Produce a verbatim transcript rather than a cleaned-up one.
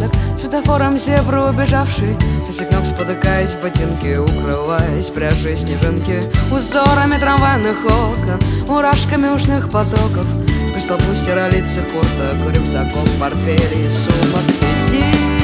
порядок, светофором зебру убежавший, со всех ног спотыкаясь в ботинки, укрываясь пряжей снежинки, узорами трамвайных окон, мурашками ушных потоков, сквозь толпу серолицых курток, рюкзаков, портфелей, сумок. Иди